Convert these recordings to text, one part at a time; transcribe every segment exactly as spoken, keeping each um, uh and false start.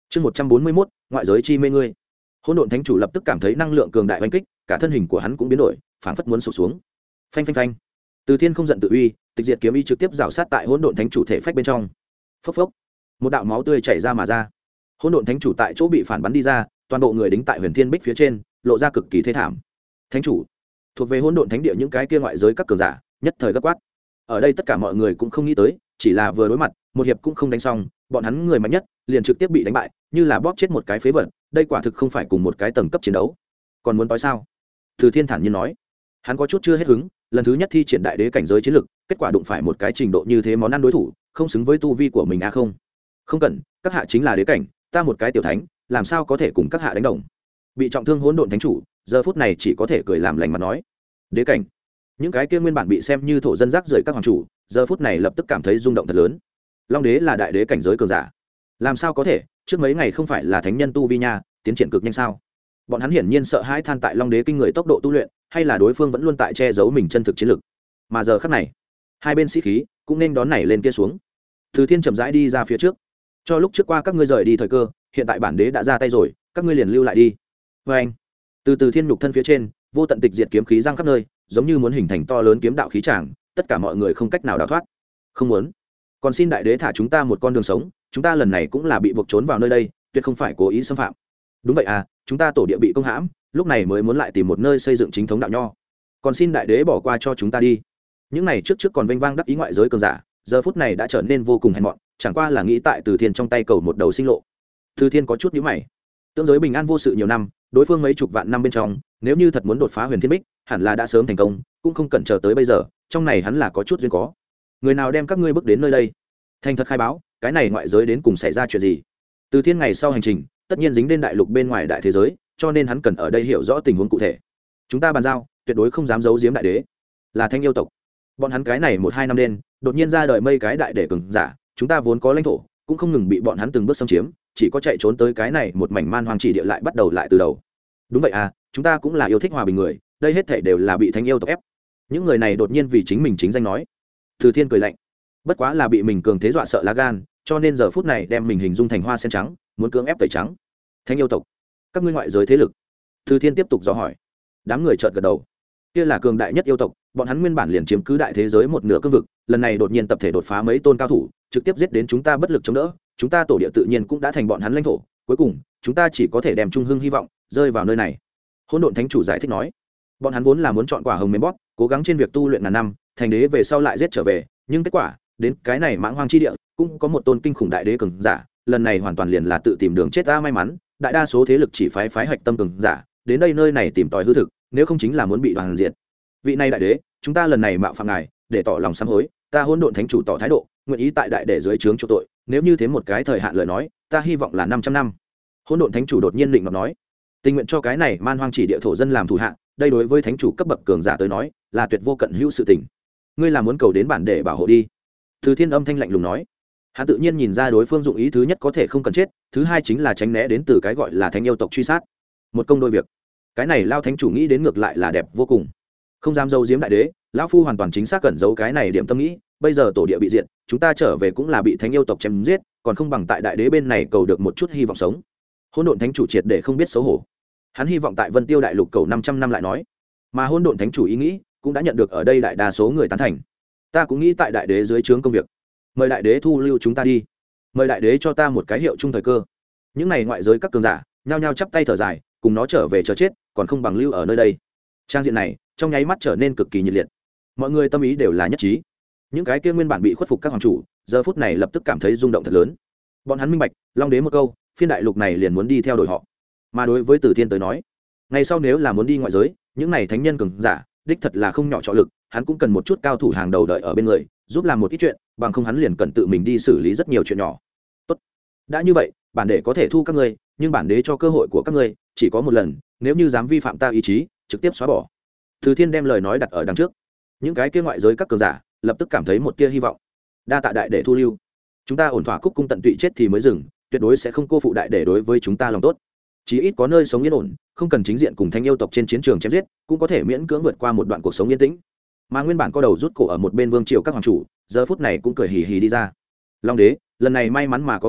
chương một trăm bốn mươi mốt ngoại giới chi mê ngươi. Hỗn độn thánh chủ lập tức cảm thấy năng lượng cường đại oanh kích, cả thân hình của hắn cũng biến đổi, phảng phất muốn sụp xuống. Phanh phanh phanh. Từ Thiên không giận tự uy, tịch diệt kiếm ý trực tiếp rào sát tại hỗn độn thánh chủ thể phách bên trong. Phốc phốc. Một đạo máu tươi chảy ra mà ra. Hỗn độn thánh chủ tại chỗ bị phản bắn đi ra, toàn bộ người đính tại Huyền Thiên Bích phía trên, lộ ra cực kỳ thê thảm. Thánh chủ, thuộc về hỗn độn thánh địa những cái kia ngoại giới các cường giả, nhất thời gấp quát. Ở đây tất cả mọi người cũng không nghĩ tới, chỉ là vừa đối mặt, một hiệp cũng không đánh xong, bọn hắn người mạnh nhất liền trực tiếp bị đánh bại, như là bóp chết một cái phế vật. Đây quả thực không phải cùng một cái tầng cấp chiến đấu. Còn muốn nói sao? Từ Thiên thản nhiên nói. Hắn có chút chưa hết hứng, lần thứ nhất thi triển đại đế cảnh giới chiến lực, kết quả đụng phải một cái trình độ như thế món ăn đối thủ, không xứng với tu vi của mình à không? Không cần, các hạ chính là đế cảnh, ta một cái tiểu thánh, làm sao có thể cùng các hạ đánh đồng? Bị trọng thương hỗn độn thánh chủ, giờ phút này chỉ có thể cười làm lành mà nói. Đế cảnh? Những cái kia nguyên bản bị xem như thổ dân rác rưởi các hoàng chủ, giờ phút này lập tức cảm thấy rung động thật lớn. Long đế là đại đế cảnh giới cường giả, làm sao có thể? Trước mấy ngày không phải là thánh nhân tu vi nha, tiến triển cực nhanh sao? Bọn hắn hiển nhiên sợ hãi than tại Long đế kinh người tốc độ tu luyện, hay là đối phương vẫn luôn tại che giấu mình chân thực chiến lực. Mà giờ khắc này, hai bên sĩ khí cũng nên đón nảy lên kia xuống. Từ Thiên chậm rãi đi ra phía trước, cho lúc trước qua các ngươi rời đi thời cơ, hiện tại bản đế đã ra tay rồi, các ngươi liền lưu lại đi. Và anh, từ từ Thiên nhục thân phía trên, vô tận tịch diệt kiếm khí giăng khắp nơi, giống như muốn hình thành to lớn kiếm đạo khí tràng, tất cả mọi người không cách nào đào thoát. Không muốn, còn xin đại đế thả chúng ta một con đường sống, chúng ta lần này cũng là bị buộc trốn vào nơi đây, tuyệt không phải cố ý xâm phạm. Đúng vậy à, chúng ta tổ địa bị công hãm, lúc này mới muốn lại tìm một nơi xây dựng chính thống đạo nho, còn xin đại đế bỏ qua cho chúng ta đi. Những này trước trước còn vênh vang đắc ý ngoại giới cường giả, giờ phút này đã trở nên vô cùng hèn mọn, chẳng qua là nghĩ tại Từ Thiên trong tay cầu một đầu sinh lộ. Từ Thiên có chút nhíu mày, tương giới bình an vô sự nhiều năm, đối phương mấy chục vạn năm bên trong, nếu như thật muốn đột phá Huyền Thiên Bích, hẳn là đã sớm thành công, cũng không cần chờ tới bây giờ, trong này hắn là có chút duyên có. Người nào đem các ngươi bước đến nơi đây? Thành thật khai báo, cái này ngoại giới đến cùng xảy ra chuyện gì? Từ Thiên ngày sau hành trình, tất nhiên dính đến đại lục bên ngoài đại thế giới, cho nên hắn cần ở đây hiểu rõ tình huống cụ thể. Chúng ta bàn giao, tuyệt đối không dám giấu giếm đại đế, là Thanh yêu tộc. Bọn hắn cái này một hai năm đen, đột nhiên ra đời mây cái đại để cường giả, chúng ta vốn có lãnh thổ, cũng không ngừng bị bọn hắn từng bước xâm chiếm, chỉ có chạy trốn tới cái này một mảnh man hoang chỉ địa lại bắt đầu lại từ đầu. Đúng vậy à, chúng ta cũng là yêu thích hòa bình người, đây hết thảy đều là bị Thanh yêu tộc ép. Những người này đột nhiên vì chính mình chính danh nói. Từ Thiên cười lạnh, bất quá là bị mình cường thế dọa sợ lá gan, cho nên giờ phút này đem mình hình dung thành hoa sen trắng, muốn cưỡng ép tẩy trắng. Thanh yêu tộc, các ngươi ngoại giới thế lực? Từ Thiên tiếp tục dò hỏi. Đám người chợt gật đầu. Kia là cường đại nhất yêu tộc, bọn hắn nguyên bản liền chiếm cứ đại thế giới một nửa cương vực, lần này đột nhiên tập thể đột phá mấy tôn cao thủ, trực tiếp giết đến chúng ta bất lực chống đỡ, chúng ta tổ địa tự nhiên cũng đã thành bọn hắn lãnh thổ, cuối cùng chúng ta chỉ có thể đem trung hưng hy vọng rơi vào nơi này. Hỗn độn thánh chủ giải thích nói, bọn hắn vốn là muốn chọn quả hồng mềm bóp, cố gắng trên việc tu luyện ngàn năm, thành đế về sau lại giết trở về, nhưng kết quả đến cái này mãng hoang chi địa cũng có một tôn kinh khủng đại đế cường giả, lần này hoàn toàn liền là tự tìm đường chết. Ta may mắn đại đa số thế lực chỉ phái phái hạch tâm cường giả đến đây nơi này tìm tòi hư thực, nếu không chính là muốn bị đoàn diệt. Vị này đại đế, chúng ta lần này mạo phạm ngài, để tỏ lòng sám hối, ta hỗn độn thánh chủ tỏ thái độ, nguyện ý tại đại để dưới trướng chỗ tội, nếu như thế một cái thời hạn lời nói, ta hy vọng là năm trăm năm. Hỗn độn thánh chủ đột nhiên định nói, tình nguyện cho cái này man hoang chỉ địa thổ dân làm thủ hạ, đây đối với thánh chủ cấp bậc cường giả tới nói, là tuyệt vô cận hữu sự tình. Ngươi là muốn cầu đến bản để bảo hộ đi. Từ Thiên âm thanh lạnh lùng nói, hắn tự nhiên nhìn ra đối phương dụng ý, thứ nhất có thể không cần chết, thứ hai chính là tránh né đến từ cái gọi là thánh yêu tộc truy sát. Một công đôi việc, cái này lao thánh chủ nghĩ đến ngược lại là đẹp vô cùng. Không dám giấu giếm đại đế, lão phu hoàn toàn chính xác cẩn giấu cái này điểm tâm nghĩ, bây giờ tổ địa bị diệt, chúng ta trở về cũng là bị thánh yêu tộc chém giết, còn không bằng tại đại đế bên này cầu được một chút hy vọng sống. Hỗn độn thánh chủ triệt để không biết xấu hổ, hắn hy vọng tại Vân Tiêu đại lục cầu năm trăm năm lại nói, mà hỗn độn thánh chủ ý nghĩ cũng đã nhận được ở đây đại đa số người tán thành. Ta cũng nghĩ tại đại đế dưới trướng công việc, mời đại đế thu lưu chúng ta đi, mời đại đế cho ta một cái hiệu chung thời cơ. Những này ngoại giới các cường giả nhao nhao chắp tay thở dài, cùng nó trở về chờ chết, còn không bằng lưu ở nơi đây. Trang diện này trong nháy mắt trở nên cực kỳ nhiệt liệt, mọi người tâm ý đều là nhất trí. Những cái kia nguyên bản bị khuất phục các hoàng chủ, giờ phút này lập tức cảm thấy rung động thật lớn. Bọn hắn minh bạch, Long đế một câu, phiên đại lục này liền muốn đi theo đuổi họ. Mà đối với Từ Thiên tới nói, ngày sau nếu là muốn đi ngoại giới, những này thánh nhân cường giả đích thật là không nhỏ trợ lực, hắn cũng cần một chút cao thủ hàng đầu đợi ở bên người, giúp làm một ít chuyện, bằng không hắn liền cần tự mình đi xử lý rất nhiều chuyện nhỏ. Tốt, đã như vậy, bản đế có thể thu các ngươi, nhưng bản đế cho cơ hội của các ngươi chỉ có một lần, nếu như dám vi phạm ta ý chí, trực tiếp xóa bỏ. Từ Thiên đem lời nói đặt ở đằng trước, những cái kia ngoại giới các cường giả lập tức cảm thấy một tia hy vọng. Đa tạ đại để thu lưu, chúng ta ổn thỏa cúc cung tận tụy chết thì mới dừng, tuyệt đối sẽ không cô phụ đại để đối với chúng ta lòng tốt. Chí ít có nơi sống yên ổn, không cần chính diện cùng thanh yêu tộc trên chiến trường chém giết, cũng có thể miễn cưỡng vượt qua một đoạn cuộc sống yên tĩnh. Mà nguyên bản có đầu rút cổ ở một bên vương triều các hoàng chủ, giờ phút này cũng cười hì hì đi ra. Long đế, lần này may mắn mà có ngài,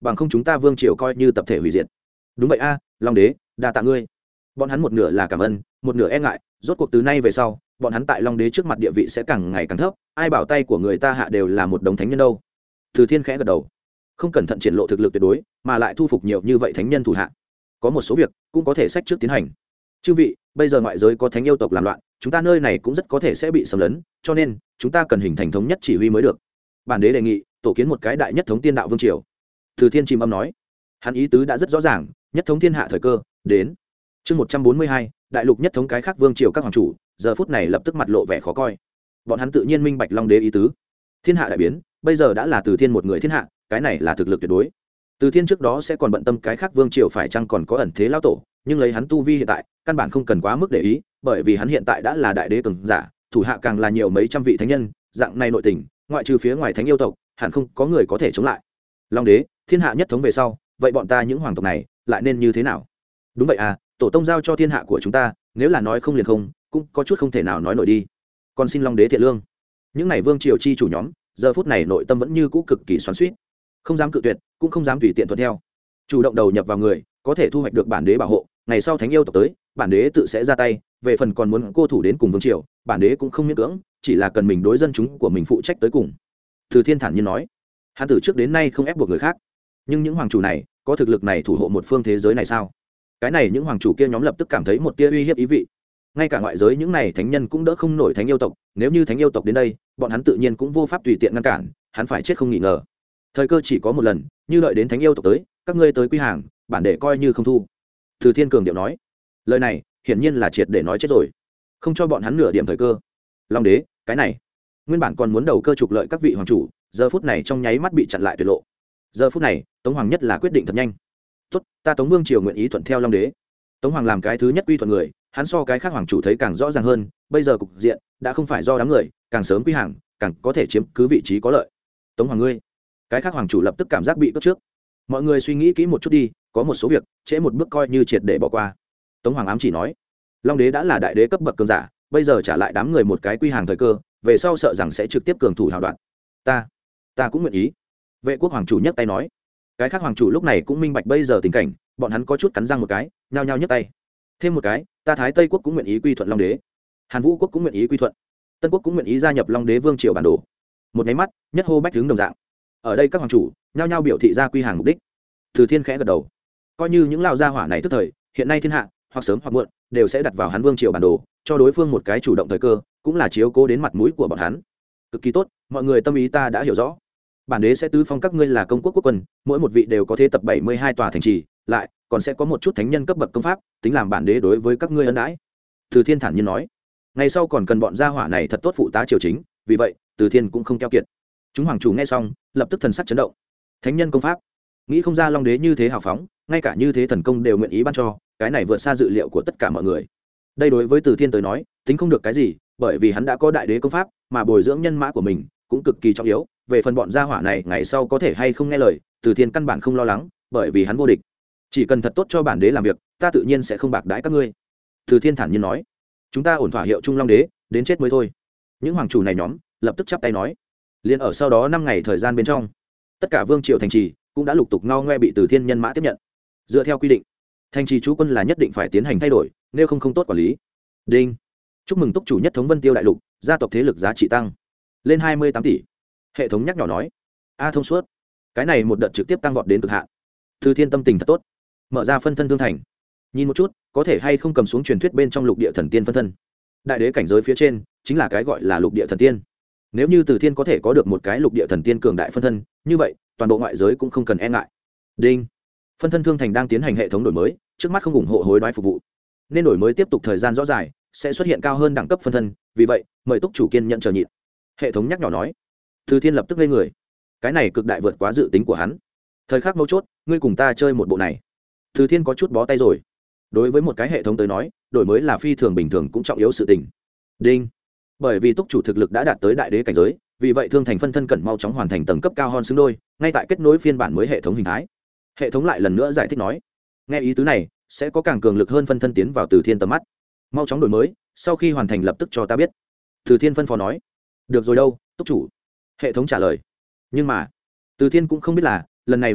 bằng không chúng ta vương triều coi như tập thể hủy diệt. Đúng vậy a, long đế, đa tạ ngươi. Bọn hắn một nửa là cảm ơn, một nửa e ngại, rốt cuộc từ nay về sau bọn hắn tại long đế trước mặt địa vị sẽ càng ngày càng thấp, ai bảo tay của người ta hạ đều là một đống thánh nhân đâu. Từ Thiên khẽ gật đầu, không cẩn thận triển lộ thực lực tuyệt đối mà lại thu phục nhiều như vậy thánh nhân thủ hạ, có một số việc cũng có thể sách trước tiến hành. Chư vị, bây giờ ngoại giới có thánh yêu tộc làm loạn, chúng ta nơi này cũng rất có thể sẽ bị xâm lấn, cho nên chúng ta cần hình thành thống nhất chỉ huy mới được. Bản đế đề nghị tổ kiến một cái đại nhất thống tiên đạo vương triều. Từ Thiên trìm âm nói, hắn ý tứ đã rất rõ ràng, nhất thống thiên hạ thời cơ đến. Chương một trăm bốn mươi hai, đại lục nhất thống cái khác vương triều các hoàng chủ, giờ phút này lập tức mặt lộ vẻ khó coi. Bọn hắn tự nhiên minh bạch long đế ý tứ. Thiên hạ đại biến, bây giờ đã là Từ Thiên một người thiên hạ, cái này là thực lực tuyệt đối. Từ Thiên trước đó sẽ còn bận tâm cái khác vương triều phải chăng còn có ẩn thế lao tổ, nhưng lấy hắn tu vi hiện tại, căn bản không cần quá mức để ý, bởi vì hắn hiện tại đã là đại đế cường giả, thủ hạ càng là nhiều mấy trăm vị thánh nhân, dạng này nội tình, ngoại trừ phía ngoài thánh yêu tộc, hẳn không có người có thể chống lại. Long đế, thiên hạ nhất thống về sau, vậy bọn ta những hoàng tộc này lại nên như thế nào? Đúng vậy à, tổ tông giao cho thiên hạ của chúng ta, nếu là nói không liền không, cũng có chút không thể nào nói nổi đi. Còn xin long đế thiện lương. Những này vương triều chi chủ nhóm, giờ phút này nội tâm vẫn như cũ cực kỳ xoắn xuýt, không dám cự tuyệt, cũng không dám tùy tiện thuận theo, chủ động đầu nhập vào người, có thể thu hoạch được bản đế bảo hộ, ngày sau thánh yêu tộc tới, bản đế tự sẽ ra tay, về phần còn muốn cô thủ đến cùng vương triều, bản đế cũng không miễn cưỡng, chỉ là cần mình đối dân chúng của mình phụ trách tới cùng. Từ Thiên thản nhiên nói, hắn từ trước đến nay không ép buộc người khác, nhưng những hoàng chủ này có thực lực này thủ hộ một phương thế giới này sao? Cái này những hoàng chủ kia nhóm lập tức cảm thấy một tia uy hiếp ý vị. Ngay cả ngoại giới những này thánh nhân cũng đỡ không nổi thánh yêu tộc, nếu như thánh yêu tộc đến đây, bọn hắn tự nhiên cũng vô pháp tùy tiện ngăn cản, hắn phải chết không nghi ngờ. Thời cơ chỉ có một lần, như đợi đến thánh yêu tộc tới, các ngươi tới quy hàng, bản đệ coi như không thu. Từ Thiên cường điệu nói, lời này hiển nhiên là triệt để nói chết rồi, không cho bọn hắn nửa điểm thời cơ. Long đế, cái này nguyên bản còn muốn đầu cơ trục lợi các vị hoàng chủ, giờ phút này trong nháy mắt bị chặn lại tuyệt lộ. Giờ phút này Tống Hoàng nhất là quyết định thật nhanh. Tốt, ta Tống vương triều nguyện ý thuận theo long đế. Tống Hoàng làm cái thứ nhất quy thuận người, hắn so cái khác hoàng chủ thấy càng rõ ràng hơn, bây giờ cục diện đã không phải do đám người, càng sớm quy hàng càng có thể chiếm cứ vị trí có lợi. Tống Hoàng ngươi, cái khác hoàng chủ lập tức cảm giác bị cướp trước. Mọi người suy nghĩ kỹ một chút đi, có một số việc trễ một bước coi như triệt để bỏ qua. Tống Hoàng ám chỉ nói, long đế đã là đại đế cấp bậc cường giả, bây giờ trả lại đám người một cái quy hàng thời cơ, về sau sợ rằng sẽ trực tiếp cường thủ hào đoạn. Ta, ta cũng nguyện ý. Vệ quốc hoàng chủ nhấc tay nói. Cái khác hoàng chủ lúc này cũng minh bạch bây giờ tình cảnh, bọn hắn có chút cắn răng một cái, nhao nhao nhấc tay. Thêm một cái, ta Thái Tây quốc cũng nguyện ý quy thuận long đế, Hàn Vũ quốc cũng nguyện ý quy thuận, Tân quốc cũng nguyện ý gia nhập long đế vương triều bản đồ. Một cái mắt, nhất hô bách tướng đồng dạng. Ở đây các hoàng chủ nhao nhao biểu thị ra quy hàng mục đích. Từ Thiên khẽ gật đầu, coi như những lao gia hỏa này tức thời, hiện nay thiên hạ hoặc sớm hoặc muộn đều sẽ đặt vào hắn vương triều bản đồ, cho đối phương một cái chủ động thời cơ, cũng là chiếu cố đến mặt mũi của bọn hắn. Cực kỳ tốt, mọi người tâm ý ta đã hiểu rõ. Bản đế sẽ tứ phong các ngươi là công quốc quốc quân, mỗi một vị đều có thế tập bảy mươi hai tòa thành trì, lại còn sẽ có một chút thánh nhân cấp bậc công pháp, tính làm bản đế đối với các ngươi ân đãi. Từ Thiên thản nhiên nói, ngày sau còn cần bọn gia hỏa này thật tốt phụ tá triều chính, vì vậy Từ Thiên cũng không keo kiệt. Chúng hoàng chủ nghe xong, lập tức thần sắc chấn động. Thánh nhân công pháp, nghĩ không ra long đế như thế hào phóng, ngay cả như thế thần công đều nguyện ý ban cho, cái này vượt xa dự liệu của tất cả mọi người. Đây đối với Từ Thiên tới nói, tính không được cái gì, bởi vì hắn đã có đại đế công pháp, mà bồi dưỡng nhân mã của mình cũng cực kỳ trọng yếu. Về phần bọn gia hỏa này ngày sau có thể hay không nghe lời, Từ Thiên căn bản không lo lắng, bởi vì hắn vô địch. Chỉ cần thật tốt cho bản đế làm việc, ta tự nhiên sẽ không bạc đãi các ngươi. Từ Thiên thản nhiên nói, chúng ta ổn thỏa hiệu trung long đế, đến chết mới thôi. Những hoàng chủ này nhóm lập tức chắp tay nói. Liên ở sau đó năm ngày thời gian bên trong, tất cả vương triều thành trì cũng đã lục tục ngao ngoe bị Từ Thiên nhân mã tiếp nhận. Dựa theo quy định, thành trì chú quân là nhất định phải tiến hành thay đổi, nếu không không tốt quản lý. Đinh, chúc mừng túc chủ nhất thống Vân Tiêu đại lục, gia tộc thế lực giá trị tăng lên hai mươi tám tỷ. Hệ thống nhắc nhỏ nói, a thông suốt, cái này một đợt trực tiếp tăng vọt đến cực hạn. Từ Thiên tâm tình thật tốt, mở ra phân thân thương thành, nhìn một chút có thể hay không cầm xuống truyền thuyết bên trong lục địa thần tiên phân thân. Đại đế cảnh giới phía trên chính là cái gọi là lục địa thần tiên. Nếu như Từ Thiên có thể có được một cái lục địa thần tiên cường đại phân thân, như vậy toàn bộ ngoại giới cũng không cần e ngại. Đinh, phân thân thương thành đang tiến hành hệ thống đổi mới, trước mắt không ủng hộ hối đoái phục vụ, nên đổi mới tiếp tục thời gian rõ dài sẽ xuất hiện cao hơn đẳng cấp phân thân, vì vậy mời túc chủ kiên nhận chờ nhịn. Hệ thống nhắc nhỏ nói. Từ Thiên lập tức lên người, cái này cực đại vượt quá dự tính của hắn. Thời khắc mấu chốt, ngươi cùng ta chơi một bộ này. Từ Thiên có chút bó tay rồi. Đối với một cái hệ thống tới nói, đổi mới là phi thường bình thường cũng trọng yếu sự tình. Đinh, bởi vì túc chủ thực lực đã đạt tới đại đế cảnh giới, vì vậy thương thành phân thân cần mau chóng hoàn thành tầng cấp cao hơn xứng đôi, ngay tại kết nối phiên bản mới hệ thống hình thái. Hệ thống lại lần nữa giải thích nói, nghe ý tứ này sẽ có càng cường lực hơn phân thân tiến vào Từ Thiên tầm mắt. Mau chóng đổi mới, sau khi hoàn thành lập tức cho ta biết. Từ Thiên phân phó nói. Được rồi đâu túc chủ, hệ thống trả lời. Nhưng mà Từ Thiên cũng không biết là lần này đổi mới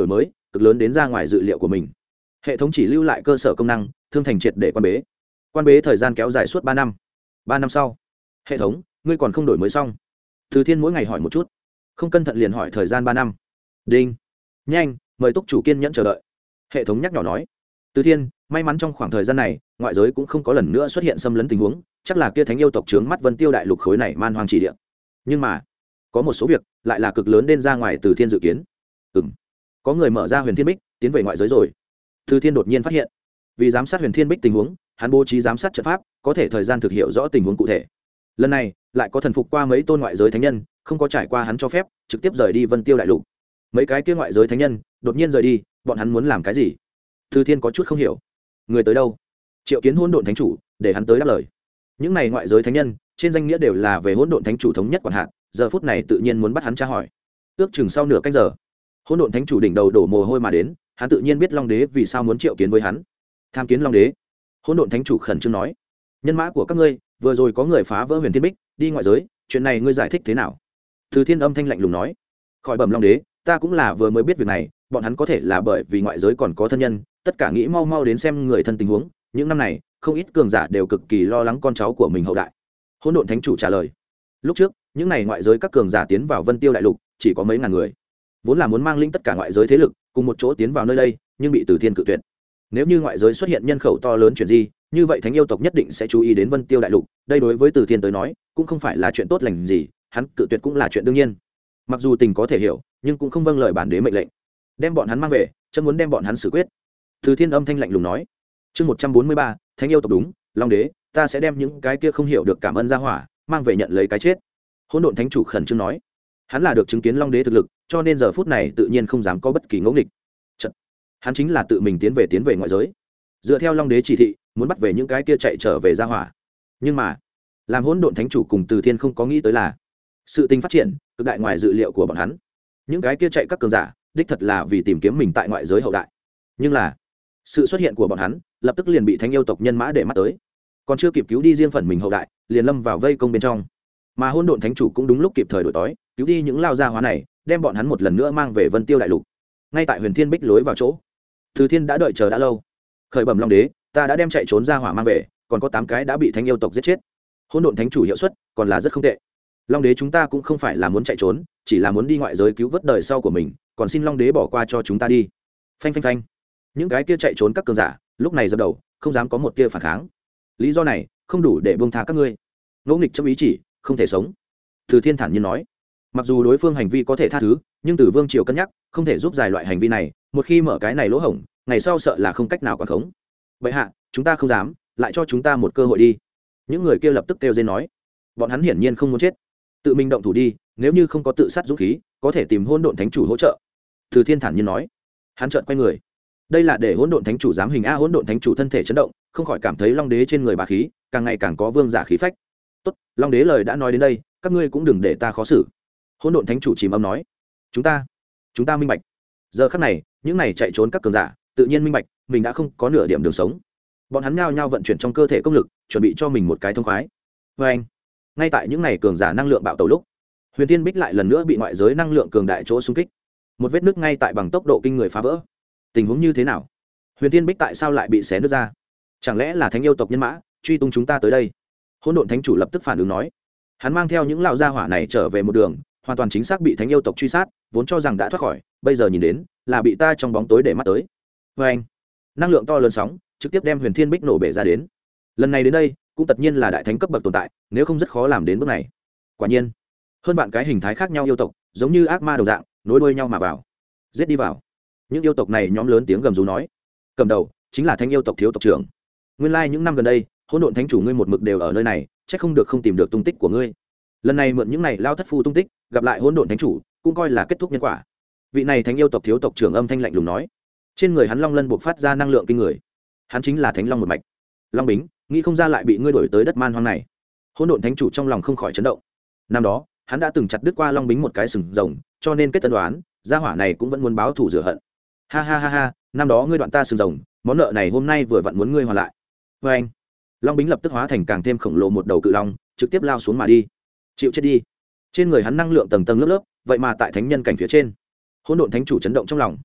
cực lớn đến ra ngoài dự liệu của mình. Hệ thống chỉ lưu lại cơ sở công năng, thương thành triệt để quan bế. Quan bế thời gian kéo dài suốt ba năm. Ba năm sau, hệ thống, ngươi còn không đổi mới xong. Từ Thiên mỗi ngày hỏi một chút, không cẩn thận liền hỏi thời gian ba năm. Đinh. Nhanh, mời túc chủ kiên nhẫn chờ đợi. Hệ thống nhắc nhỏ nói. Từ Thiên, may mắn trong khoảng thời gian này, ngoại giới cũng không có lần nữa xuất hiện xâm lấn tình huống, chắc là kia thánh yêu tộc trướng mắt Vân Tiêu đại lục khối này man hoang chỉ địa. Nhưng mà, có một số việc lại là cực lớn đến ra ngoài Từ Thiên dự kiến. Ừm, có người mở ra Huyền Thiên Bích, tiến về ngoại giới rồi. Từ Thiên đột nhiên phát hiện, vì giám sát Huyền Thiên Bích tình huống, hắn bố trí giám sát trận pháp, có thể thời gian thực hiểu rõ tình huống cụ thể. Lần này, lại có thần phục qua mấy tôn ngoại giới thánh nhân, không có trải qua hắn cho phép, trực tiếp rời đi Vân Tiêu đại lục. Mấy cái kia ngoại giới thánh nhân, đột nhiên rời đi, bọn hắn muốn làm cái gì? Từ Thiên có chút không hiểu. Người tới đâu? Triệu Kiến Hỗn Độn Thánh chủ, để hắn tới đáp lời. Những này ngoại giới thánh nhân, trên danh nghĩa đều là về Hỗn Độn Thánh chủ thống nhất quản hạt, giờ phút này tự nhiên muốn bắt hắn tra hỏi. Ước chừng sau nửa canh giờ, Hỗn Độn Thánh chủ đỉnh đầu đổ mồ hôi mà đến, hắn tự nhiên biết Long Đế vì sao muốn triệu kiến với hắn. Tham kiến Long Đế. Hỗn Độn Thánh chủ khẩn trương nói, nhân mã của các ngươi, vừa rồi có người phá vỡ Huyền Thiên Bích, đi ngoại giới, chuyện này ngươi giải thích thế nào? Từ Thiên âm thanh lạnh lùng nói, khỏi bẩm Long Đế, ta cũng là vừa mới biết việc này, bọn hắn có thể là bởi vì ngoại giới còn có thân nhân, tất cả nghĩ mau mau đến xem người thân tình huống, những năm này không ít cường giả đều cực kỳ lo lắng con cháu của mình hậu đại. Hỗn Độn Thánh chủ trả lời, lúc trước những này ngoại giới các cường giả tiến vào Vân Tiêu đại lục chỉ có mấy ngàn người, vốn là muốn mang linh tất cả ngoại giới thế lực cùng một chỗ tiến vào nơi đây, nhưng bị Từ Thiên cự tuyệt. Nếu như ngoại giới xuất hiện nhân khẩu to lớn chuyện gì, như vậy thánh yêu tộc nhất định sẽ chú ý đến Vân Tiêu đại lục, đây đối với Từ Thiên tới nói cũng không phải là chuyện tốt lành gì, hắn cự tuyệt cũng là chuyện đương nhiên. Mặc dù tình có thể hiểu, nhưng cũng không vâng lời bản đế mệnh lệnh, đem bọn hắn mang về, chấm muốn đem bọn hắn xử quyết. Từ Thiên âm thanh lạnh lùng nói. Chương một trăm bốn mươi ba, thánh yêu tộc đúng, Long Đế, ta sẽ đem những cái kia không hiểu được cảm ơn ra hỏa, mang về nhận lấy cái chết. Hỗn Độn Thánh chủ khẩn trương nói. Hắn là được chứng kiến Long Đế thực lực, cho nên giờ phút này tự nhiên không dám có bất kỳ ngẫu nghịch. Chật, hắn chính là tự mình tiến về tiến về ngoại giới, dựa theo Long Đế chỉ thị, muốn bắt về những cái kia chạy trở về ra hỏa. Nhưng mà, làm Hỗn Độn Thánh chủ cùng Từ Thiên không có nghĩ tới là, sự tình phát triển cực đại ngoài dự liệu của bọn hắn. Những cái kia chạy các cường giả, đích thật là vì tìm kiếm mình tại ngoại giới hậu đại. Nhưng là, sự xuất hiện của bọn hắn lập tức liền bị thánh yêu tộc nhân mã để mắt tới, còn chưa kịp cứu đi riêng phần mình hậu đại, liền lâm vào vây công bên trong. Mà Hỗn Độn Thánh chủ cũng đúng lúc kịp thời đổi tối, cứu đi những lao gia hóa này, đem bọn hắn một lần nữa mang về Vân Tiêu đại lục. Ngay tại Huyền Thiên Bích lối vào chỗ, Từ Thiên đã đợi chờ đã lâu. Khởi bẩm Long Đế, ta đã đem chạy trốn ra hỏa mang về, còn có tám cái đã bị thánh yêu tộc giết chết. Hỗn Độn Thánh chủ hiệu suất còn là rất không tệ. Long Đế, chúng ta cũng không phải là muốn chạy trốn, chỉ là muốn đi ngoại giới cứu vớt đời sau của mình, còn xin Long Đế bỏ qua cho chúng ta đi. Phanh phanh phanh. Những cái kia chạy trốn các cường giả lúc này dập đầu, không dám có một tia phản kháng. Lý do này không đủ để buông tha các ngươi. Ngẫu nghịch trong ý chỉ, không thể sống. Từ Thiên thản nhiên nói. Mặc dù đối phương hành vi có thể tha thứ, nhưng Từ Vương triều cân nhắc, không thể giúp giải loại hành vi này, một khi mở cái này lỗ hổng, ngày sau sợ là không cách nào quản khống. Vậy hạ, chúng ta không dám, lại cho chúng ta một cơ hội đi. Những người kia lập tức kêu lên nói. Bọn hắn hiển nhiên không muốn chết, tự mình động thủ đi, nếu như không có tự sát dũng khí, có thể tìm Hỗn Độn Thánh chủ hỗ trợ. Từ Thiên thản nhiên nói. Hắn chợt quay người. Đây là để Hỗn Độn Thánh chủ dám hình a. Hỗn Độn Thánh chủ thân thể chấn động, không khỏi cảm thấy Long Đế trên người bá khí càng ngày càng có vương giả khí phách. Tốt, Long Đế lời đã nói đến đây, các ngươi cũng đừng để ta khó xử. Hỗn Độn Thánh chủ chìm âm nói. Chúng ta, chúng ta minh bạch. Giờ khắc này, những này chạy trốn các cường giả, tự nhiên minh bạch, mình đã không có nửa điểm đường sống. Bọn hắn nhao nhao vận chuyển trong cơ thể công lực, chuẩn bị cho mình một cái thông khoái. Và anh, ngay tại những này cường giả năng lượng bạo tẩu lúc, Huyền Thiên Bích lại lần nữa bị ngoại giới năng lượng cường đại chỗ xung kích. Một vết nứt ngay tại bằng tốc độ kinh người phá vỡ. Tình huống như thế nào? Huyền Thiên Bích tại sao lại bị xé nứt ra? Chẳng lẽ là thánh yêu tộc nhân mã truy tung chúng ta tới đây? Hỗn Độn Thánh chủ lập tức phản ứng nói. Hắn mang theo những lão gia hỏa này trở về một đường, hoàn toàn chính xác bị thánh yêu tộc truy sát, vốn cho rằng đã thoát khỏi, bây giờ nhìn đến là bị ta trong bóng tối để mắt tới. Và anh, năng lượng to lớn sóng trực tiếp đem Huyền Thiên Bích nổ bể ra đến. Lần này đến đây cũng tất nhiên là đại thánh cấp bậc tồn tại, nếu không rất khó làm đến bước này. Quả nhiên, hơn bạn cái hình thái khác nhau yêu tộc, giống như ác ma đồng dạng, nối đuôi nhau mà vào, giết đi vào. Những yêu tộc này nhóm lớn tiếng gầm rú nói, cầm đầu chính là thánh yêu tộc thiếu tộc trưởng. Nguyên lai like những năm gần đây, Hỗn Độn Thánh chủ ngươi một mực đều ở nơi này, chắc không được không tìm được tung tích của ngươi. Lần này mượn những này lao thất phu tung tích, gặp lại Hỗn Độn Thánh chủ, cũng coi là kết thúc nhân quả. Vị này thánh yêu tộc thiếu tộc trưởng âm thanh lạnh lùng nói, trên người hắn long lân buộc phát ra năng lượng kinh người. Hắn chính là thánh long một mạch. Long Bính, nghĩ không ra lại bị ngươi đổi tới đất man hoang này. Hỗn Độn Thánh chủ trong lòng không khỏi chấn động. Năm đó, hắn đã từng chặt đứt qua Long Bính một cái sừng rồng, cho nên kết tân đoán, gia hỏa này cũng vẫn muốn báo thù rửa hận. Ha ha ha ha, năm đó ngươi đoạn ta sừng rồng, món nợ này hôm nay vừa vặn muốn ngươi hoàn lại. Và anh, Long Bính lập tức hóa thành càng thêm khổng lồ một đầu cự long, trực tiếp lao xuống mà đi. Chịu chết đi. Trên người hắn năng lượng tầng tầng lớp lớp, vậy mà tại thánh nhân cảnh phía trên. Hỗn Độn Thánh chủ chấn động trong lòng.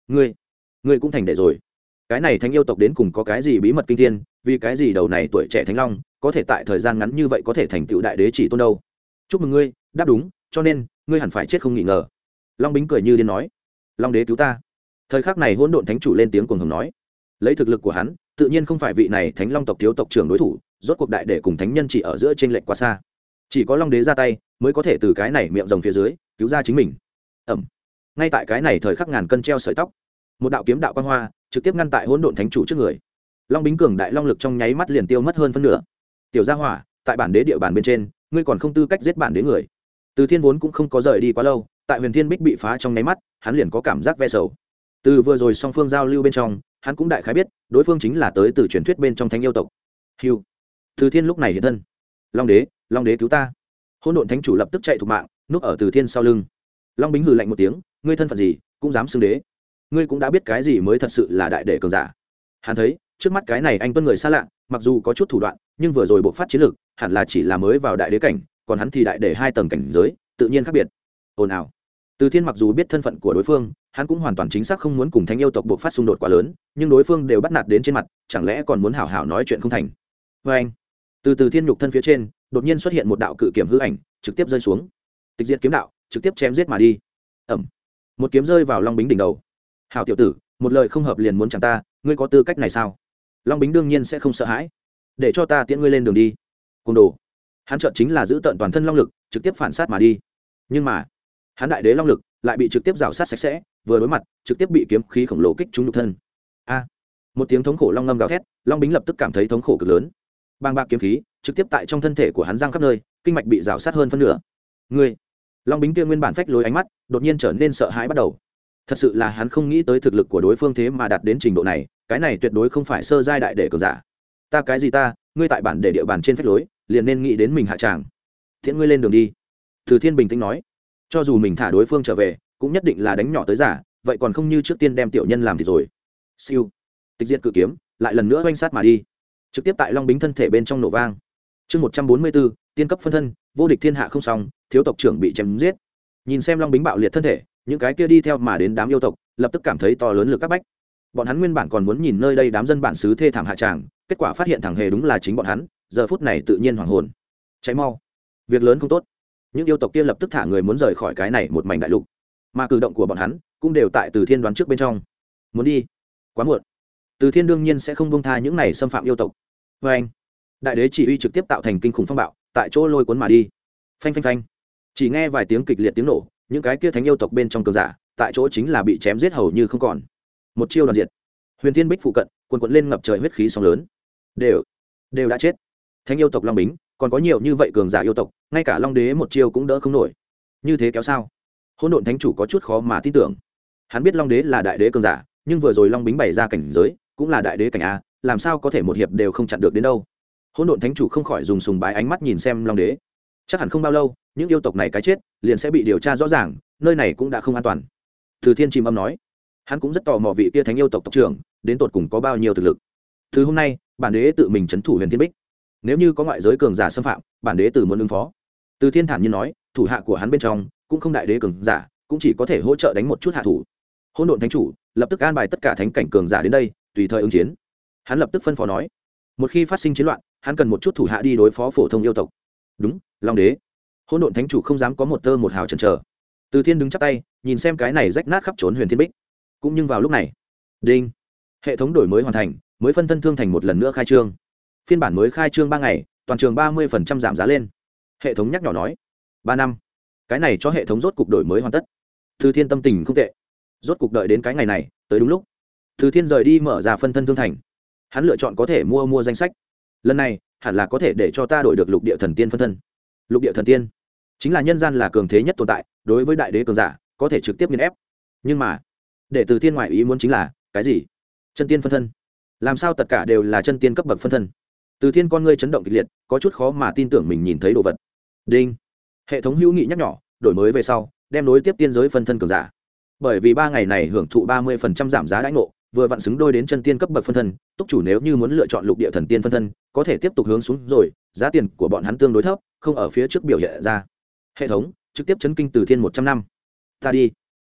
ngươi ngươi cũng thành đệ rồi. Cái này thánh yêu tộc đến cùng có cái gì bí mật kinh thiên, vì cái gì đầu này tuổi trẻ thánh long có thể tại thời gian ngắn như vậy có thể thành tựu đại đế chỉ tôn đâu? Chúc mừng ngươi, đáp đúng, cho nên ngươi hẳn phải chết không nghi ngờ. Long Bính cười như điên nói. Long đế cứu ta. Thời khắc này hỗn độn thánh chủ lên tiếng cuồng hùng nói. Lấy thực lực của hắn, tự nhiên không phải vị này thánh long tộc thiếu tộc trưởng đối thủ, rốt cuộc đại đế cùng thánh nhân chỉ ở giữa trên lệch quá xa. Chỉ có long đế ra tay mới có thể từ cái này miệng rồng phía dưới cứu ra chính mình. Ẩm. Ngay tại cái này thời khắc ngàn cân treo sợi tóc, một đạo kiếm đạo quang hoa trực tiếp ngăn tại hỗn độn thánh chủ trước người. Long Bính cường đại long lực trong nháy mắt liền tiêu mất hơn phân nửa. Tiểu gia hỏa, tại bản đế địa bàn bên trên, ngươi còn không tư cách giết bản đế người. Từ Thiên vốn cũng không có rời đi quá lâu, tại Huyền Thiên Bích bị phá trong nháy mắt, hắn liền có cảm giác ve sầu. Từ vừa rồi song phương giao lưu bên trong, hắn cũng đại khái biết, đối phương chính là tới từ truyền thuyết bên trong thánh yêu tộc. Hưu. Từ Thiên lúc này hiện thân. Long đế, Long đế cứu ta. Hỗn độn thánh chủ lập tức chạy thục mạng, núp ở Từ Thiên sau lưng. Long Bính hừ lạnh một tiếng, ngươi thân phận gì, cũng dám xưng đế? Ngươi cũng đã biết cái gì mới thật sự là đại đệ cường giả. Hắn thấy, trước mắt cái này anh tuân người xa lạ, mặc dù có chút thủ đoạn, nhưng vừa rồi bộc phát chiến lực, hẳn là chỉ là mới vào đại đế cảnh, còn hắn thì đại đệ hai tầng cảnh giới, tự nhiên khác biệt. Ồn ào. Từ Thiên mặc dù biết thân phận của đối phương, hắn cũng hoàn toàn chính xác không muốn cùng thánh yêu tộc bộc phát xung đột quá lớn, nhưng đối phương đều bắt nạt đến trên mặt, chẳng lẽ còn muốn hảo hảo nói chuyện không thành? Và anh, từ Từ Thiên nhục thân phía trên, đột nhiên xuất hiện một đạo cự kiếm hư ảnh, trực tiếp rơi xuống. Tịch diệt kiếm đạo, trực tiếp chém giết mà đi. Ẩm. Một kiếm rơi vào Long Bính đỉnh đầu. Hảo tiểu tử, một lời không hợp liền muốn chẳng ta, ngươi có tư cách này sao? Long Bính đương nhiên sẽ không sợ hãi. Để cho ta tiễn ngươi lên đường đi. Côn đồ. Hắn chợt chính là giữ tận toàn thân long lực, trực tiếp phản sát mà đi. Nhưng mà, hắn đại đế long lực lại bị trực tiếp rào sát sạch sẽ, vừa đối mặt, trực tiếp bị kiếm khí khổng lồ kích trúng nhục thân. A! Một tiếng thống khổ long ngâm gào thét, Long Bính lập tức cảm thấy thống khổ cực lớn. Bàng bạc kiếm khí trực tiếp tại trong thân thể của hắn giang khắp nơi, kinh mạch bị rào sát hơn phân nửa. Ngươi! Long Bính kia nguyên bản phách lối ánh mắt, đột nhiên trở nên sợ hãi bắt đầu. Thật sự là hắn không nghĩ tới thực lực của đối phương thế mà đạt đến trình độ này, cái này tuyệt đối không phải sơ giai đại đệ cường giả. Ta cái gì ta, ngươi tại bản để địa bàn trên phách lối, liền nên nghĩ đến mình hạ tràng. Thiện ngươi lên đường đi. Từ Thiên bình tĩnh nói, cho dù mình thả đối phương trở về, cũng nhất định là đánh nhỏ tới giả, vậy còn không như trước tiên đem tiểu nhân làm thì rồi. Siêu. Tịch diệt cự kiếm, lại lần nữa oanh sát mà đi, trực tiếp tại Long Bính thân thể bên trong nổ vang. Chương một trăm bốn mươi bốn, tiên cấp phân thân, vô địch thiên hạ không xong, thiếu tộc trưởng bị chém giết. Nhìn xem Long Bính bạo liệt thân thể, những cái kia đi theo mà đến đám yêu tộc lập tức cảm thấy to lớn lực các bách. Bọn hắn nguyên bản còn muốn nhìn nơi đây đám dân bản xứ thê thảm hạ tràng, kết quả phát hiện thằng hề đúng là chính bọn hắn, giờ phút này tự nhiên hoảng hồn. Cháy mau, việc lớn không tốt. Những yêu tộc kia lập tức thả người muốn rời khỏi cái này một mảnh đại lục, mà cử động của bọn hắn cũng đều tại Từ Thiên đoán trước bên trong. Muốn đi, quá muộn. Từ Thiên đương nhiên sẽ không buông tha những này xâm phạm yêu tộc. Với anh, đại đế chỉ uy trực tiếp tạo thành kinh khủng phong bạo, tại chỗ lôi cuốn mà đi. Phanh phanh phanh. Chỉ nghe vài tiếng kịch liệt tiếng nổ, những cái kia thánh yêu tộc bên trong cường giả, tại chỗ chính là bị chém giết hầu như không còn. Một chiêu đoàn diệt. Huyền Thiên Bích phụ cận, cuồn cuộn lên ngập trời huyết khí sóng lớn. Đều, đều đã chết. Thánh yêu tộc Long Bính, còn có nhiều như vậy cường giả yêu tộc, ngay cả Long Đế một chiêu cũng đỡ không nổi. Như thế kéo sao? Hỗn độn thánh chủ có chút khó mà tin tưởng. Hắn biết Long Đế là đại đế cường giả, nhưng vừa rồi Long Bính bày ra cảnh giới, cũng là đại đế cảnh a, làm sao có thể một hiệp đều không chặn được đến đâu? Hỗn độn thánh chủ không khỏi dùng sùng bái ánh mắt nhìn xem Long Đế. Chắc hẳn không bao lâu, những yêu tộc này cái chết liền sẽ bị điều tra rõ ràng, nơi này cũng đã không an toàn. Từ Thiên chìm âm nói, hắn cũng rất tò mò vị kia thánh yêu tộc tộc trưởng đến tột cùng có bao nhiêu thực lực. Từ hôm nay, bản đế tự mình trấn thủ Huyền Thiên Bích, nếu như có ngoại giới cường giả xâm phạm, bản đế tự muốn ứng phó. Từ Thiên thản nhiên nói, thủ hạ của hắn bên trong cũng không đại đế cường giả, cũng chỉ có thể hỗ trợ đánh một chút hạ thủ. Hỗn độn thánh chủ lập tức an bài tất cả thánh cảnh cường giả đến đây, tùy thời ứng chiến. Hắn lập tức phân phó nói, một khi phát sinh chiến loạn, hắn cần một chút thủ hạ đi đối phó phổ thông yêu tộc. Đúng, Long Đế. Hỗn độn thánh chủ không dám có một tơ một hào chần chờ. Từ Thiên đứng chắp tay, nhìn xem cái này rách nát khắp trốn Huyền Thiên Bích. Cũng nhưng vào lúc này, đinh, hệ thống đổi mới hoàn thành, mới phân thân thương thành một lần nữa khai trương. Phiên bản mới khai trương ba ngày, toàn trường ba mươi phần trăm giảm giá lên. Hệ thống nhắc nhỏ nói, ba năm. Cái này cho hệ thống rốt cục đổi mới hoàn tất. Từ Thiên tâm tình không tệ. Rốt cục đợi đến cái ngày này, tới đúng lúc. Từ Thiên rời đi mở ra phân thân thương thành. Hắn lựa chọn có thể mua mua danh sách. Lần này, hẳn là có thể để cho ta đổi được lục địa thần tiên phân thân. Lục địa thần tiên chính là nhân gian là cường thế nhất tồn tại, đối với đại đế cường giả có thể trực tiếp nghiền ép. Nhưng mà để Từ Thiên ngoại ý muốn chính là cái gì? Chân tiên phân thân. Làm sao tất cả đều là chân tiên cấp bậc phân thân? Từ Thiên con ngươi chấn động kịch liệt, có chút khó mà tin tưởng mình nhìn thấy đồ vật. Đinh, hệ thống hữu nghị nhắc nhỏ, đổi mới về sau đem nối tiếp tiên giới phân thân cường giả. Bởi vì ba ngày này hưởng thụ ba mươi phần trăm giảm giá đãi ngộ, vừa vặn xứng đôi đến chân tiên cấp bậc phân thân, túc chủ nếu như muốn lựa chọn lục địa thần tiên phân thân, có thể tiếp tục hướng xuống rồi, giá tiền của bọn hắn tương đối thấp, không ở phía trước biểu hiện ra. Hệ thống trực tiếp chấn kinh Từ Thiên một trăm năm. Ta đi.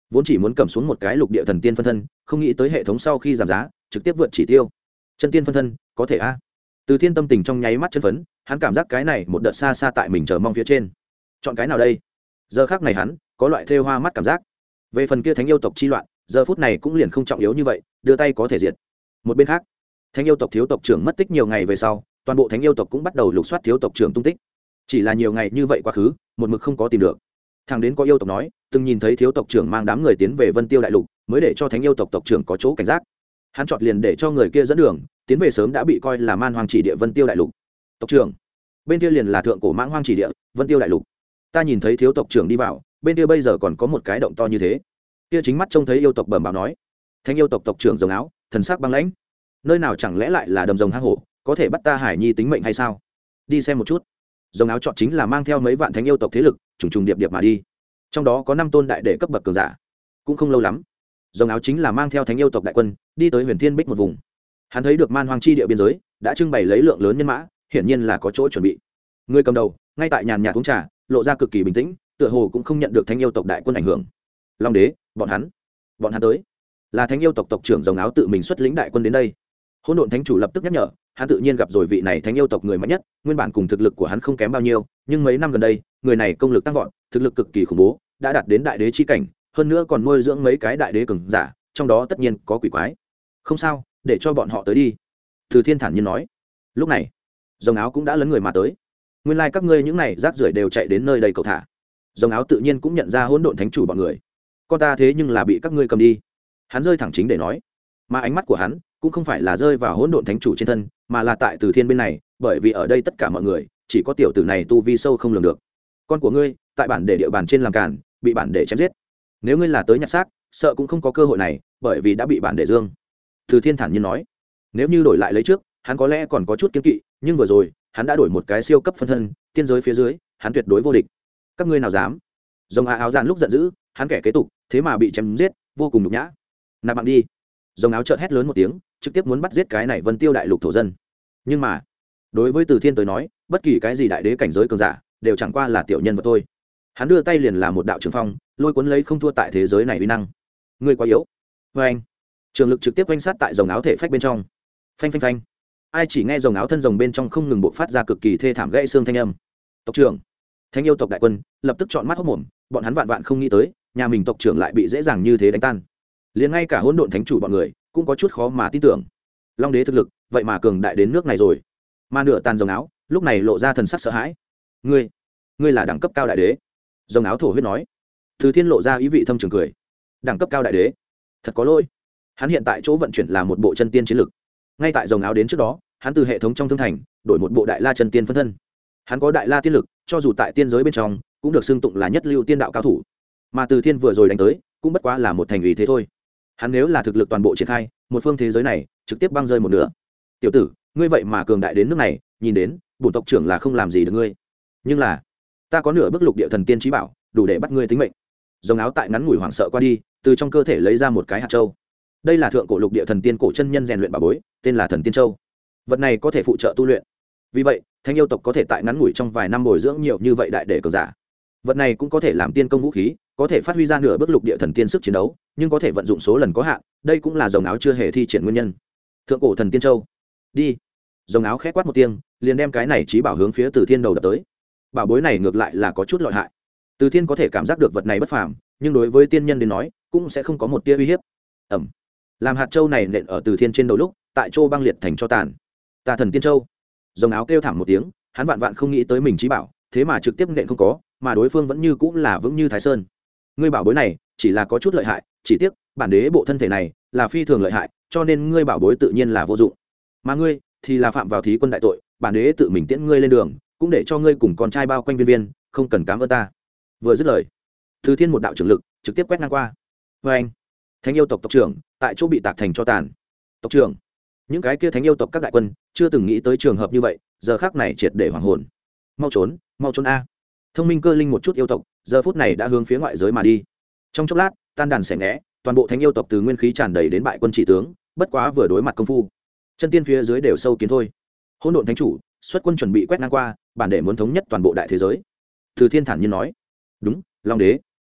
vốn chỉ muốn cầm xuống một cái lục địa thần tiên phân thân, không nghĩ tới hệ thống sau khi giảm giá trực tiếp vượt chỉ tiêu. Chân tiên phân thân có thể a? Từ Thiên tâm tình trong nháy mắt chân phấn, hắn cảm giác cái này một đợt xa xa tại mình chờ mong phía trên. Chọn cái nào đây? Giờ khắc này hắn có loại thêu hoa mắt cảm giác. Về phần kia thánh yêu tộc chi loạn, giờ phút này cũng liền không trọng yếu như vậy, đưa tay có thể diệt. Một bên khác, thánh yêu tộc thiếu tộc trưởng mất tích nhiều ngày về sau, toàn bộ thánh yêu tộc cũng bắt đầu lục soát thiếu tộc trưởng tung tích. Chỉ là nhiều ngày như vậy quá khứ, một mực không có tìm được. Thằng đến có yêu tộc nói từng nhìn thấy thiếu tộc trưởng mang đám người tiến về Vân Tiêu đại lục, mới để cho thánh yêu tộc tộc trưởng có chỗ cảnh giác. Hắn chọn liền để cho người kia dẫn đường tiến về, sớm đã bị coi là man hoang chỉ địa Vân Tiêu đại lục. Tộc trưởng, bên kia liền là thượng cổ mãng hoang chỉ địa Vân Tiêu đại lục. Ta nhìn thấy thiếu tộc trưởng đi vào, bên kia bây giờ còn có một cái động to như thế. Kia chính mắt trông thấy yêu tộc bẩm báo nói. Thánh yêu tộc tộc trưởng rồng áo, thần sắc băng lãnh. Nơi nào chẳng lẽ lại là đầm rồng hang hổ, có thể bắt ta Hải Nhi tính mệnh hay sao? Đi xem một chút. Rồng áo chọn chính là mang theo mấy vạn thánh yêu tộc thế lực, trùng trùng điệp điệp mà đi. Trong đó có năm tôn đại đệ cấp bậc cường giả. Cũng không lâu lắm, rồng áo chính là mang theo thánh yêu tộc đại quân đi tới Huyền Thiên Bích một vùng. Hắn thấy được man hoang chi địa biên giới đã trưng bày lấy lượng lớn nhân mã, hiển nhiên là có chỗ chuẩn bị. Người cầm đầu ngay tại nhàn nhạt uống trà, lộ ra cực kỳ bình tĩnh, tựa hồ cũng không nhận được thánh yêu tộc đại quân ảnh hưởng. Long đế, bọn hắn, bọn hắn tới. Là thánh yêu tộc tộc trưởng rồng áo tự mình xuất lĩnh đại quân đến đây. Hỗn độn thánh chủ lập tức nhắc nhở, hắn tự nhiên gặp rồi vị này thánh yêu tộc người mạnh nhất, nguyên bản cùng thực lực của hắn không kém bao nhiêu, nhưng mấy năm gần đây, người này công lực tăng vọt, thực lực cực kỳ khủng bố, đã đạt đến đại đế chi cảnh, hơn nữa còn nuôi dưỡng mấy cái đại đế cường giả, trong đó tất nhiên có quỷ quái. Không sao, để cho bọn họ tới đi. Từ Thiên thản nhiên nói. Lúc này, rồng áo cũng đã lấn người mà tới. Nguyên lai like các ngươi những này rác rưởi đều chạy đến nơi đây cầu thả. Rồng áo tự nhiên cũng nhận ra hỗn độn thánh chủ bọn người. Con ta thế nhưng là bị các ngươi cầm đi. Hắn rơi thẳng chính để nói, mà ánh mắt của hắn cũng không phải là rơi vào hỗn độn thánh chủ trên thân, mà là tại Từ Thiên bên này, bởi vì ở đây tất cả mọi người chỉ có tiểu tử này tu vi sâu không lường được. Con của ngươi tại bản để địa bàn trên làm càn, bị bản để chém giết. Nếu ngươi là tới nhặt xác, sợ cũng không có cơ hội này, bởi vì đã bị bản để dương. Từ Thiên thản nhiên nói. Nếu như đổi lại lấy trước, hắn có lẽ còn có chút kiêng kỵ, nhưng vừa rồi hắn đã đổi một cái siêu cấp phân thân, tiên giới phía dưới hắn tuyệt đối vô địch. Các ngươi nào dám? Rồng áo giàn lúc giận dữ, hắn kẻ kế tục thế mà bị chém giết, vô cùng nhục nhã. Nạp mạng đi. Rồng áo chợt hét lớn một tiếng, trực tiếp muốn bắt giết cái này Vân Tiêu đại lục thổ dân. Nhưng mà đối với Từ Thiên tới nói, bất kỳ cái gì đại đế cảnh giới cường giả đều chẳng qua là tiểu nhân vật thôi. Hắn đưa tay liền là một đạo trường phong, lôi cuốn lấy không thua tại thế giới này uy năng. Ngươi quá yếu. Vê anh, trường lực trực tiếp quanh sát tại rồng áo thể phách bên trong. Phanh phanh phanh. Ai chỉ nghe rồng áo thân rồng bên trong không ngừng bộc phát ra cực kỳ thê thảm gãy xương thanh âm. Tộc trưởng, thánh yêu tộc đại quân lập tức trọn mắt hốt mồm, bọn hắn vạn vạn không nghĩ tới, nhà mình tộc trưởng lại bị dễ dàng như thế đánh tan. Liền ngay cả hỗn độn thánh chủ bọn người cũng có chút khó mà tin tưởng. Long đế thực lực vậy mà cường đại đến nước này rồi. Mà nửa tàn rồng áo lúc này lộ ra thần sắc sợ hãi. Ngươi, ngươi là đẳng cấp cao đại đế. Rồng áo thổ huyết nói. Từ Thiên lộ ra ý vị thâm trường cười. Đẳng cấp cao đại đế, thật có lỗi. Hắn hiện tại chỗ vận chuyển là một bộ chân tiên chiến lực. Ngay tại rồng áo đến trước đó, hắn từ hệ thống trong thương thành đổi một bộ đại la chân tiên phân thân. Hắn có đại la tiên lực, cho dù tại tiên giới bên trong cũng được xưng tụng là nhất lưu tiên đạo cao thủ. Mà Từ Thiên vừa rồi đánh tới cũng bất quá là một thành ủy thế thôi. Hắn nếu là thực lực toàn bộ triển khai, một phương thế giới này trực tiếp băng rơi một nửa. Tiểu tử, ngươi vậy mà cường đại đến nước này, nhìn đến bổn tộc trưởng là không làm gì được ngươi. Nhưng là ta có nửa bức lục địa thần tiên trí bảo, đủ để bắt ngươi tính mệnh. Rồng áo tại ngắn ngủi hoảng sợ qua đi, từ trong cơ thể lấy ra một cái hạt châu. Đây là thượng cổ lục địa thần tiên cổ chân nhân rèn luyện bảo bối, tên là Thần Tiên Châu. Vật này có thể phụ trợ tu luyện. Vì vậy, thanh yêu tộc có thể tại ngắn ngủi trong vài năm bồi dưỡng nhiều như vậy đại để cường giả. Vật này cũng có thể làm tiên công vũ khí, có thể phát huy ra nửa bước lục địa thần tiên sức chiến đấu, nhưng có thể vận dụng số lần có hạn, đây cũng là rồng áo chưa hề thi triển nguyên nhân. Thượng cổ Thần Tiên Châu. Đi. Rồng áo khẽ quát một tiếng, liền đem cái này chí bảo hướng phía Từ Thiên đầu đập tới. Bảo bối này ngược lại là có chút lợi hại. Từ Thiên có thể cảm giác được vật này bất phàm, nhưng đối với tiên nhân đến nói, cũng sẽ không có một tia uy hiếp. Ẩm. Làm hạt châu này nện ở Từ Thiên trên đầu lúc, tại châu băng liệt thành cho tàn. Ta Thần Tiên Châu. Rồng áo kêu thảm một tiếng, hắn vạn vạn không nghĩ tới mình chí bảo, thế mà trực tiếp nện không có, mà đối phương vẫn như cũng là vững như Thái Sơn. Ngươi bảo bối này chỉ là có chút lợi hại, chỉ tiếc bản đế bộ thân thể này là phi thường lợi hại, cho nên ngươi bảo bối tự nhiên là vô dụng. Mà ngươi thì là phạm vào thí quân đại tội, bản đế tự mình tiễn ngươi lên đường, cũng để cho ngươi cùng con trai bao quanh viên viên, không cần cám ơn ta. Vừa dứt lời, Từ Thiên một đạo trưởng lực trực tiếp quét ngang qua. Vê anh, thánh yêu tộc tộc trưởng tại chỗ bị tạc thành cho tàn. Tộc trưởng, những cái kia thánh yêu tộc các đại quân chưa từng nghĩ tới trường hợp như vậy, giờ khắc này triệt để hoảng hồn. Mau trốn, mau trốn a! Thông minh cơ linh một chút yêu tộc, giờ phút này đã hướng phía ngoại giới mà đi. Trong chốc lát, tan đàn xẻ nghẽ, toàn bộ thánh yêu tộc từ nguyên khí tràn đầy đến bại quân chỉ tướng, bất quá vừa đối mặt công phu, chân tiên phía dưới đều sâu kiến thôi. Hỗn độn thánh chủ xuất quân chuẩn bị quét ngang qua, bản để muốn thống nhất toàn bộ đại thế giới. Từ Thiên thản nhiên nói. Đúng, Long đế.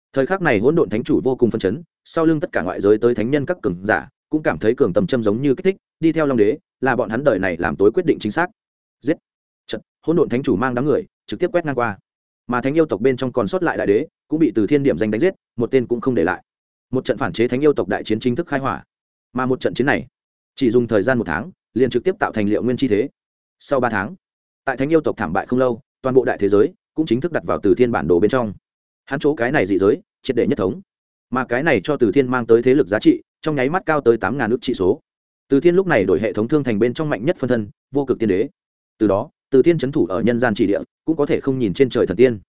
Thời khắc này hỗn độn thánh chủ vô cùng phân chấn, sau lưng tất cả ngoại giới tới thánh nhân các cường giả cũng cảm thấy cường tầm châm giống như kích thích, đi theo long đế là bọn hắn đời này làm tối quyết định chính xác. Giết. Trận hỗn độn thánh chủ mang đám người trực tiếp quét ngang qua, mà thánh yêu tộc bên trong còn sót lại đại đế cũng bị từ thiên điểm danh đánh giết, một tên cũng không để lại. Một trận phản chế thánh yêu tộc đại chiến chính thức khai hỏa, mà một trận chiến này chỉ dùng thời gian một tháng liền trực tiếp tạo thành liệu nguyên chi thế. Sau ba tháng, tại thánh yêu tộc thảm bại không lâu, toàn bộ đại thế giới cũng chính thức đặt vào từ thiên bản đồ bên trong. Hắn chỗ cái này dị giới triệt để nhất thống, mà cái này cho từ thiên mang tới thế lực giá trị trong nháy mắt cao tới tám ngàn ước trị số. Từ thiên lúc này đổi hệ thống thương thành bên trong mạnh nhất phân thân vô cực tiên đế, từ đó từ thiên trấn thủ ở nhân gian chỉ địa cũng có thể không nhìn trên trời thần tiên.